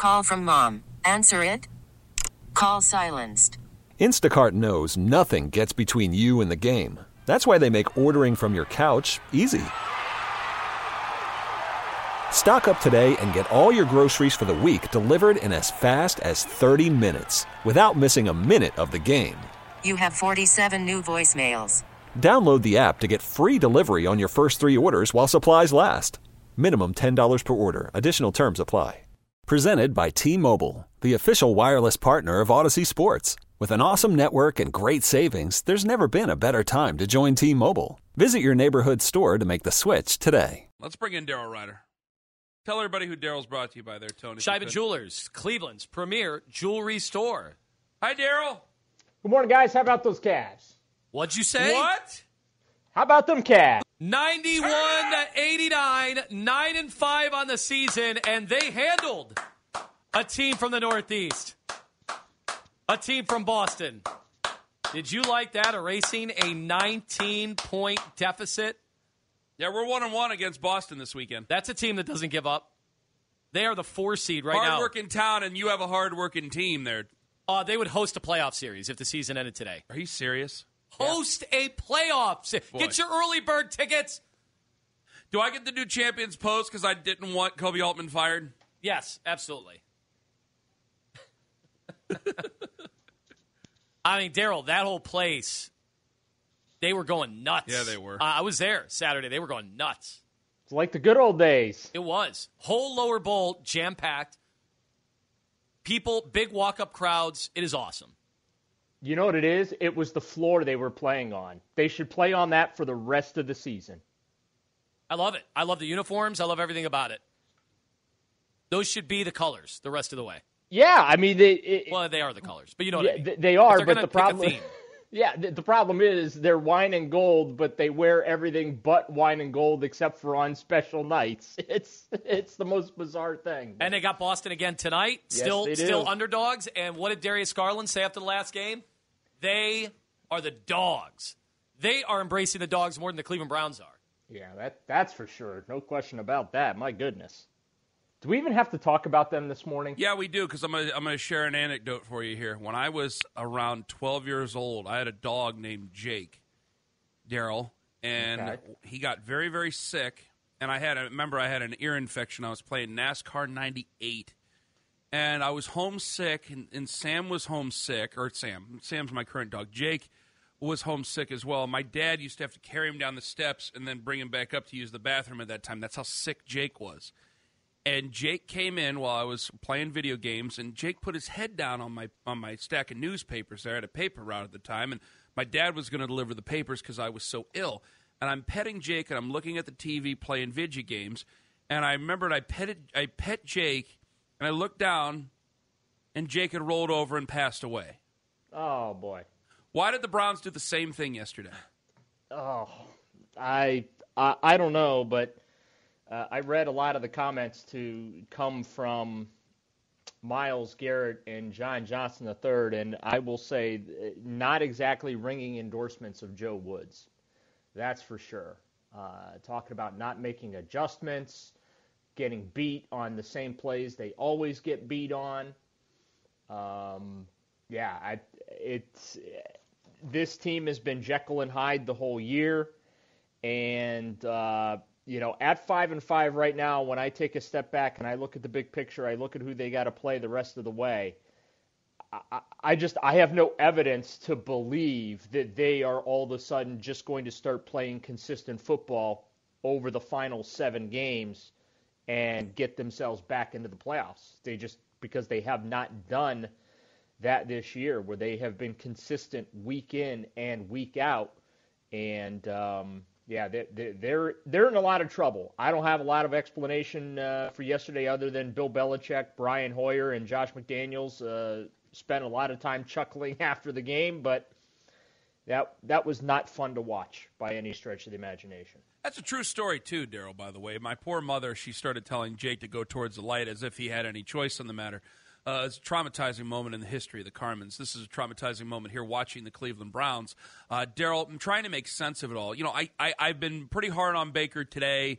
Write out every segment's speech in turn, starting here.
Call from mom. Answer it. Call silenced. Instacart knows nothing gets between you and the game. That's why they make ordering from your couch easy. Stock up today and get all your groceries for the week delivered in as fast as 30 minutes without missing a minute of the game. You have 47 new voicemails. Download the app to get free delivery on your first 3 orders while supplies last. Minimum $10 per order. Additional terms apply. Presented by T-Mobile, the official wireless partner of Odyssey Sports. With an awesome network and great savings, there's never been a better time to join T-Mobile. Visit your neighborhood store to make the switch today. Let's bring in Daryl Ryder. Tell everybody who Daryl's brought to you by there, Tony. Scheibe Jewelers, Cleveland's premier jewelry store. Hi, Daryl. Good morning, guys. How about those Cavs? What'd you say? What? How about them Cavs? 91-89, 9-5 on the season, and they handled a team from the Northeast, a team from Boston. Did you like that, erasing a 19-point deficit? Yeah, we're 1-1 against Boston this weekend. That's a team that doesn't give up. They are the 4 seed right now. Hard-working town, and you have a hard-working team there. They would host a playoff series if the season ended today. Are you serious? Host a playoff series. Get your early bird tickets. Do I get to do Champions Post because I didn't want Kobe Altman fired? Yes, absolutely. I mean, Daryl, that whole place, they were going nuts. Yeah, they were. I was there Saturday. They were going nuts. It's like the good old days. It was. Whole lower bowl, jam-packed. People, big walk-up crowds. It is awesome. You know what it is? It was the floor they were playing on. They should play on that for the rest of the season. I love it. I love the uniforms. I love everything about it. Those should be the colors the rest of the way. Yeah, I mean, they are the colors, but you know what I mean. They are, but the problem, the problem is they're wine and gold, but they wear everything but wine and gold except for on special nights. It's the most bizarre thing. And they got Boston again tonight. Yes, still underdogs. And what did Darius Garland say after the last game? They are the dogs. They are embracing the dogs more than the Cleveland Browns are. Yeah, that's for sure. No question about that. My goodness. Do we even have to talk about them this morning? Yeah, we do, because I'm gonna share an anecdote for you here. When I was around 12 years old, I had a dog named Jake, Daryl, and he got very, very sick. And I had an ear infection. I was playing NASCAR 98, and I was homesick, and Sam was homesick, or Sam's my current dog. Jake was homesick as well. My dad used to have to carry him down the steps and then bring him back up to use the bathroom at that time. That's how sick Jake was. And Jake came in while I was playing video games, and Jake put his head down on my stack of newspapers there. I had a paper route at the time, and my dad was going to deliver the papers because I was so ill. And I'm petting Jake, and I'm looking at the TV playing video games, and I remembered I pet Jake, and I looked down, and Jake had rolled over and passed away. Oh, boy. Why did the Browns do the same thing yesterday? Oh, I don't know, but I read a lot of the comments to come from Myles Garrett and John Johnson III, and I will say not exactly ringing endorsements of Joe Woods. That's for sure. Talking about not making adjustments, getting beat on the same plays they always get beat on. This team has been Jekyll and Hyde the whole year, and at 5-5 right now, when I take a step back and I look at the big picture, I look at who they got to play the rest of the way. I have no evidence to believe that they are all of a sudden just going to start playing consistent football over the final 7 games and get themselves back into the playoffs. Because they have not done that this year, where they have been consistent week in and week out, and they're in a lot of trouble. I don't have a lot of explanation for yesterday other than Bill Belichick, Brian Hoyer, and Josh McDaniels spent a lot of time chuckling after the game, but that was not fun to watch by any stretch of the imagination. That's a true story, too, Daryl, by the way. My poor mother, she started telling Jake to go towards the light as if he had any choice in the matter. It's a traumatizing moment in the history of the Carmens. This is a traumatizing moment here watching the Cleveland Browns. Daryl, I'm trying to make sense of it all. You know, I've been pretty hard on Baker today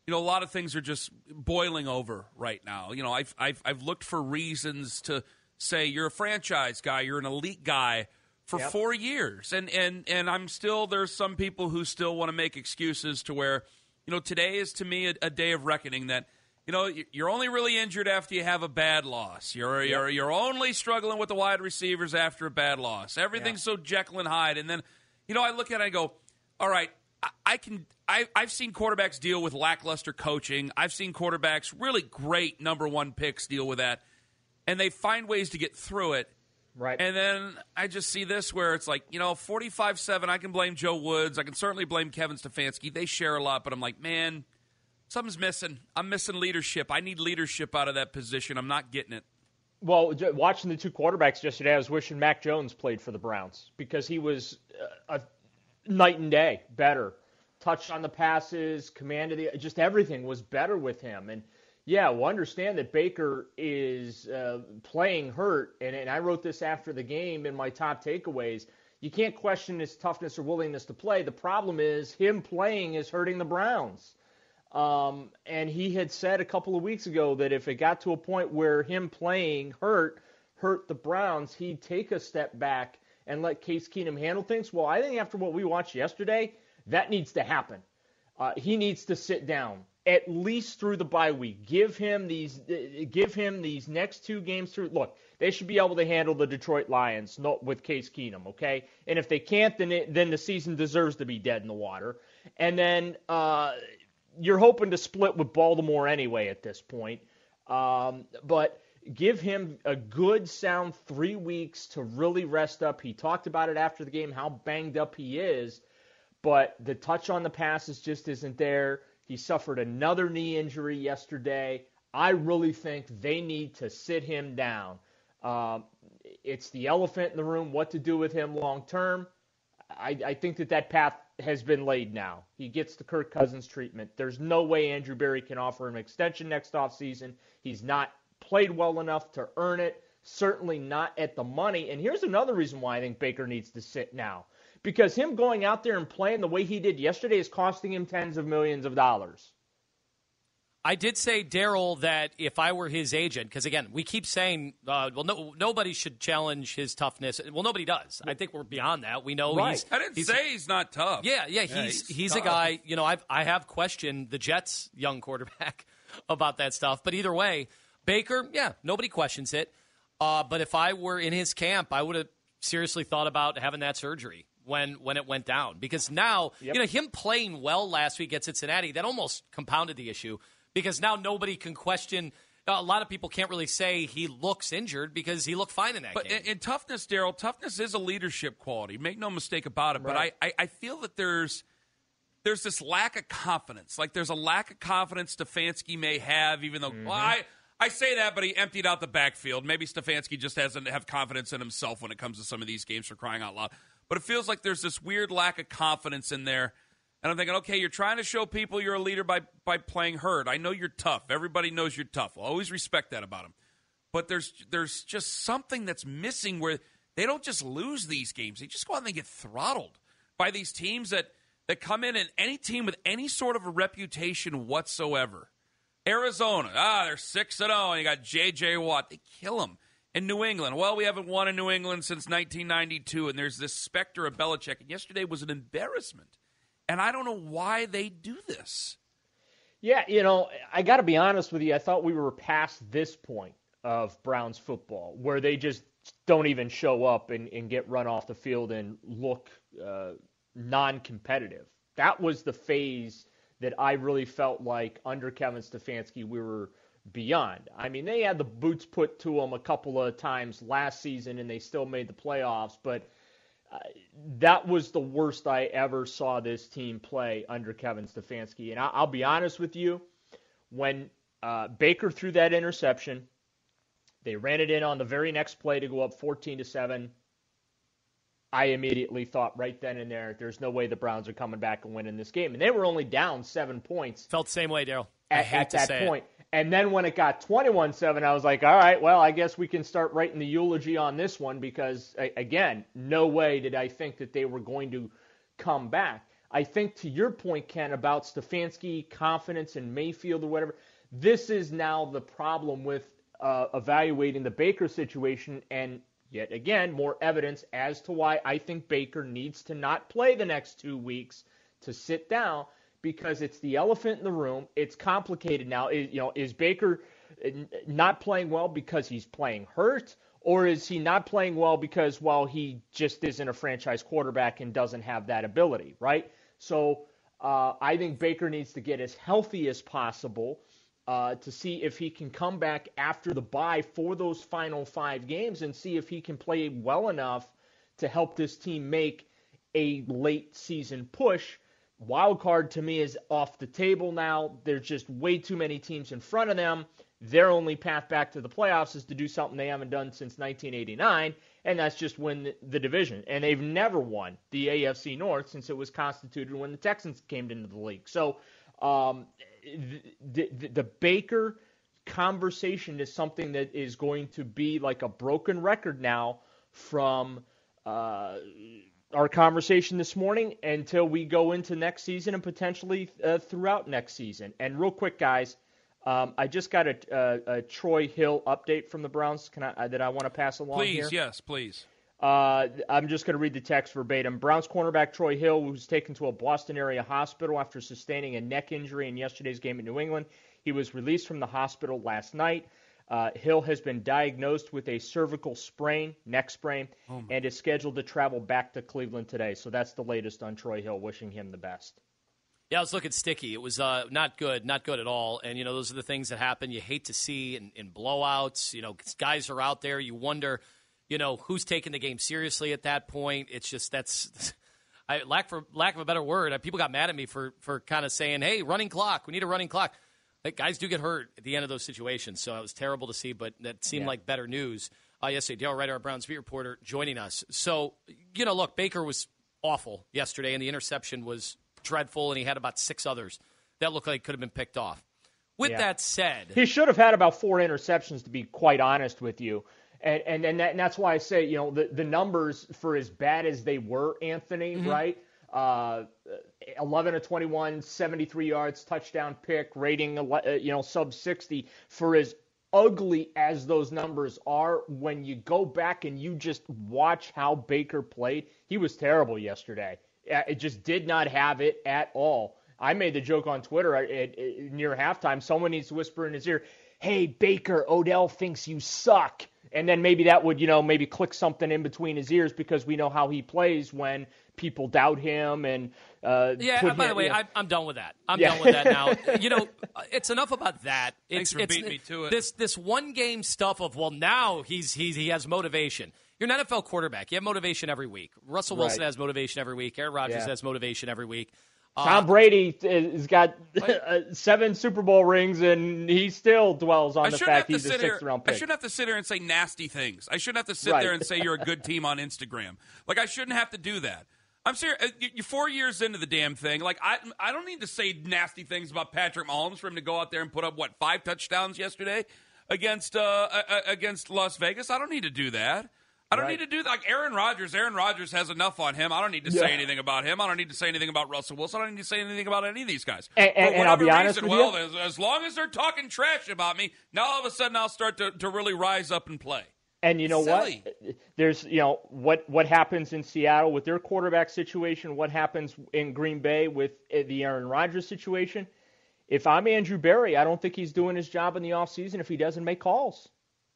a lot of things are just boiling over right now. I've looked for reasons to say you're a franchise guy, you're an elite guy for 4 years, and I'm still, there's some people who still want to make excuses to where, today is to me a day of reckoning that, you're only really injured after you have a bad loss. You're only struggling with the wide receivers after a bad loss. Everything's so Jekyll and Hyde, and then, I look at it and I go, all right, I've seen quarterbacks deal with lackluster coaching. I've seen quarterbacks, really great number one picks, deal with that, and they find ways to get through it. Right. And then I just see this where it's like, 45-7, I can blame Joe Woods. I can certainly blame Kevin Stefanski. They share a lot, but I'm like, man, something's missing. I'm missing leadership. I need leadership out of that position. I'm not getting it. Well, watching the two quarterbacks yesterday, I was wishing Mac Jones played for the Browns because he was a night and day better. Touch on the passes, command of just everything was better with him. And yeah, we'll understand that Baker is playing hurt, and I wrote this after the game in my top takeaways. You can't question his toughness or willingness to play. The problem is him playing is hurting the Browns. And he had said a couple of weeks ago that if it got to a point where him playing hurt the Browns, he'd take a step back and let Case Keenum handle things. Well, I think after what we watched yesterday, that needs to happen. He needs to sit down at least through the bye week. Give him these next two games through. Look, they should be able to handle the Detroit Lions with Case Keenum, okay? And if they can't, then the season deserves to be dead in the water. And then you're hoping to split with Baltimore anyway at this point. But give him a good, sound 3 weeks to really rest up. He talked about it after the game, how banged up he is. But the touch on the passes just isn't there. He suffered another knee injury yesterday. I really think they need to sit him down. It's the elephant in the room, what to do with him long term. I think that path has been laid now. He gets the Kirk Cousins treatment. There's no way Andrew Berry can offer him an extension next offseason. He's not played well enough to earn it, certainly not at the money. And here's another reason why I think Baker needs to sit now. Because him going out there and playing the way he did yesterday is costing him tens of millions of dollars. I did say, Daryl, that if I were his agent, because, again, we keep saying, nobody should challenge his toughness. Well, nobody does. I think we're beyond that. We know I didn't say he's not tough. Yeah, he's a guy, I have questioned the Jets' young quarterback about that stuff. But either way, Baker, nobody questions it. But if I were in his camp, I would have seriously thought about having that surgery when it went down. Because now, him playing well last week at Cincinnati, that almost compounded the issue. Because now nobody can question. A lot of people can't really say he looks injured because he looked fine in that game. But in toughness, Daryl, toughness is a leadership quality. Make no mistake about it. Right. But I feel that there's this lack of confidence. Like there's a lack of confidence Stefanski may have, even though I say that, but he emptied out the backfield. Maybe Stefanski just doesn't have confidence in himself when it comes to some of these games, for crying out loud. But it feels like there's this weird lack of confidence in there. And I'm thinking, okay, you're trying to show people you're a leader by playing hurt. I know you're tough. Everybody knows you're tough. I'll always respect that about him. But there's just something that's missing where they don't just lose these games. They just go out and they get throttled by these teams that come in, and any team with any sort of a reputation whatsoever. Arizona, they're 6-0, and you got J.J. Watt. They kill them. In New England, well, we haven't won in New England since 1992, and there's this specter of Belichick. And yesterday was an embarrassment. And I don't know why they do this. Yeah, I got to be honest with you. I thought we were past this point of Browns football where they just don't even show up and get run off the field and look non-competitive. That was the phase that I really felt like under Kevin Stefanski we were beyond. I mean, they had the boots put to them a couple of times last season and they still made the playoffs, but that was the worst I ever saw this team play under Kevin Stefanski. And I'll be honest with you, when Baker threw that interception, they ran it in on the very next play to go up 14-7. I immediately thought right then and there's no way the Browns are coming back and winning this game. And they were only down 7 points. Felt the same way, Daryl. At that point. And then when it got 21-7, I was like, all right, well, I guess we can start writing the eulogy on this one because, again, no way did I think that they were going to come back. I think to your point, Ken, about Stefanski, confidence in Mayfield or whatever, this is now the problem with evaluating the Baker situation, and yet again, more evidence as to why I think Baker needs to not play the next 2 weeks, to sit down, because it's the elephant in the room. It's complicated now. Is Baker not playing well because he's playing hurt, or is he not playing well because, well, he just isn't a franchise quarterback and doesn't have that ability, right? So I think Baker needs to get as healthy as possible to see if he can come back after the bye for those final 5 games and see if he can play well enough to help this team make a late season push. Wild card to me is off the table now. There's just way too many teams in front of them. Their only path back to the playoffs is to do something they haven't done since 1989, and that's just win the division. And they've never won the AFC North since it was constituted when the Texans came into the league. So the Baker conversation is something that is going to be like a broken record now from our conversation this morning until we go into next season and potentially throughout next season. And real quick, guys, I just got a Troy Hill update from the Browns that I want to pass along here. Please, yes, please. I'm just going to read the text verbatim. Browns cornerback Troy Hill was taken to a Boston area hospital after sustaining a neck injury in yesterday's game in New England. He was released from the hospital last night. Hill has been diagnosed with a cervical sprain, neck sprain, and is scheduled to travel back to Cleveland today. So that's the latest on Troy Hill, wishing him the best. Yeah, I was looking sticky. It was not good at all. And, those are the things that happen you hate to see in blowouts. Guys are out there. You wonder, who's taking the game seriously at that point. It's just lack of a better word. People got mad at me for kind of saying, hey, running clock. We need a running clock. Like, guys do get hurt at the end of those situations. So it was terrible to see, but that seemed like better news. Yesterday, Dale Ryder, our Browns beat reporter, joining us. So, look, Baker was awful yesterday, and the interception was dreadful, and he had about 6 others that looked like could have been picked off. With that said, he should have had about 4 interceptions, to be quite honest with you. And that's why I say, the numbers, for as bad as they were, Anthony, right? 11 of 21, 73 yards, touchdown pick, rating, sub 60. For as ugly as those numbers are, when you go back and you just watch how Baker played, he was terrible yesterday. It just did not have it at all. I made the joke on Twitter near halftime. Someone needs to whisper in his ear, hey, Baker, Odell thinks you suck. And then maybe that would, maybe click something in between his ears, because we know how he plays when people doubt him. And by the way, I'm done with that. I'm done with that now. It's enough about that. Thanks for beating me to it. This one game stuff of, well, now he has motivation. You're an NFL quarterback. You have motivation every week. Russell Wilson has motivation every week. Aaron Rodgers has motivation every week. Tom Brady has got 7 Super Bowl rings, and he still dwells on the fact he's a 6th-round pick. I shouldn't have to sit here and say nasty things. I shouldn't have to sit there and say you're a good team on Instagram. Like, I shouldn't have to do that. I'm serious. You're 4 years into the damn thing. Like, I don't need to say nasty things about Patrick Mahomes for him to go out there and put up, 5 touchdowns yesterday against Las Vegas? I don't need to do that. I don't need to do that. Like Aaron Rodgers has enough on him. I don't need to say anything about him. I don't need to say anything about Russell Wilson. I don't need to say anything about any of these guys. And I'll be honest with you. As long as they're talking trash about me, now all of a sudden I'll start to really rise up and play. And you know what? There's, what happens in Seattle with their quarterback situation, what happens in Green Bay with the Aaron Rodgers situation. If I'm Andrew Berry, I don't think he's doing his job in the offseason if he doesn't make calls.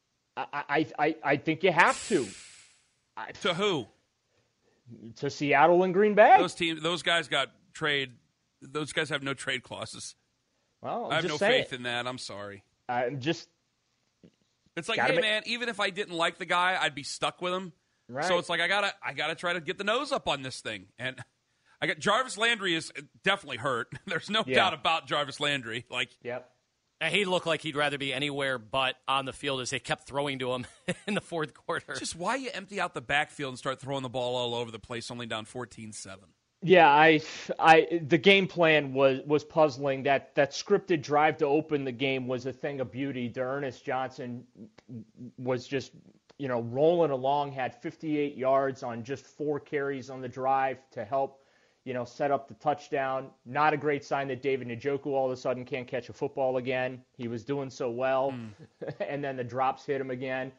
I think you have to. To who? To Seattle and Green Bay. Those guys got trade. Those guys have no trade clauses. Well, I have no faith in that. I'm sorry. It's like, hey man, even if I didn't like the guy, I'd be stuck with him. Right. So it's like I gotta try to get the nose up on this thing. And I got Jarvis Landry is definitely hurt. There's no doubt about Jarvis Landry. Yep. He looked like he'd rather be anywhere but on the field as they kept throwing to him in the fourth quarter. Just why you empty out the backfield and start throwing the ball all over the place, only down 14-7. Yeah, the game plan was puzzling. That scripted drive to open the game was a thing of beauty. D'Ernest Johnson was just, rolling along, had 58 yards on just 4 carries on the drive to help, set up the touchdown. Not a great sign that David Njoku all of a sudden can't catch a football again. He was doing so well, and then the drops hit him again.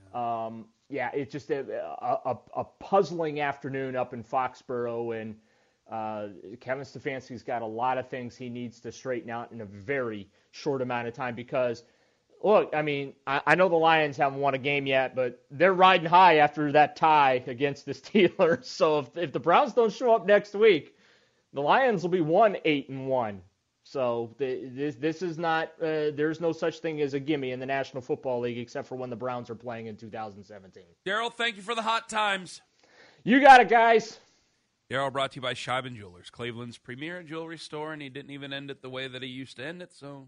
It's just a puzzling afternoon up in Foxborough, and Kevin Stefanski's got a lot of things he needs to straighten out in a very short amount of time because, look, I mean, I know the Lions haven't won a game yet, but they're riding high after that tie against the Steelers. So if the Browns don't show up next week, the Lions will be 1-8-1. So this is not there's no such thing as a gimme in the National Football League except for when the Browns are playing in 2017. Daryl, thank you for the hot times. You got it, guys. Daryl brought to you by Scheiben Jewelers, Cleveland's premier jewelry store, and he didn't even end it the way that he used to end it, so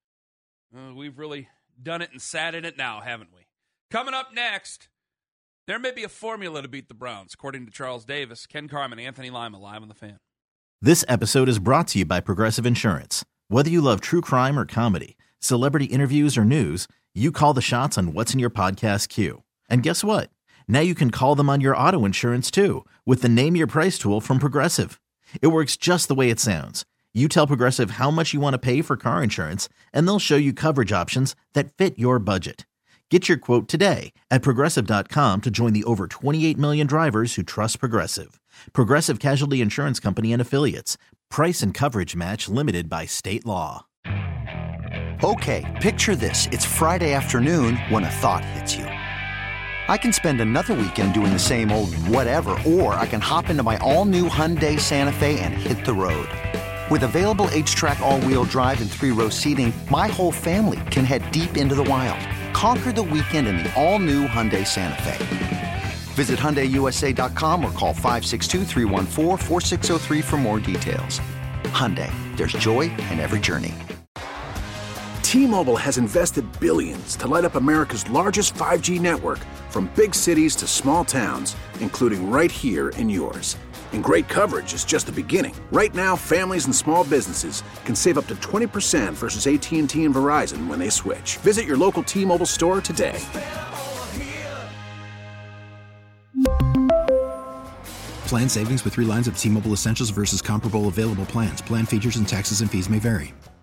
we've really done it and sat in it now, haven't we? Coming up next, there may be a formula to beat the Browns, according to Charles Davis, Ken Carman, Anthony Lima, live on The Fan. This episode is brought to you by Progressive Insurance. Whether you love true crime or comedy, celebrity interviews or news, you call the shots on what's in your podcast queue. And guess what? Now you can call them on your auto insurance too with the Name Your Price tool from Progressive. It works just the way it sounds. You tell Progressive how much you want to pay for car insurance, and they'll show you coverage options that fit your budget. Get your quote today at Progressive.com to join the over 28 million drivers who trust Progressive. Progressive Casualty Insurance Company and Affiliates. Price and coverage match limited by state law. Okay, picture this. It's Friday afternoon when a thought hits you. I can spend another weekend doing the same old whatever, or I can hop into my all-new Hyundai Santa Fe and hit the road. With available H-Track all-wheel drive and 3-row seating, my whole family can head deep into the wild. Conquer the weekend in the all-new Hyundai Santa Fe. Visit HyundaiUSA.com or call 562-314-4603 for more details. Hyundai, there's joy in every journey. T-Mobile has invested billions to light up America's largest 5G network, from big cities to small towns, including right here in yours. And great coverage is just the beginning. Right now, families and small businesses can save up to 20% versus AT&T and Verizon when they switch. Visit your local T-Mobile store today. Plan savings with 3 lines of T-Mobile Essentials versus comparable available plans. Plan features and taxes and fees may vary.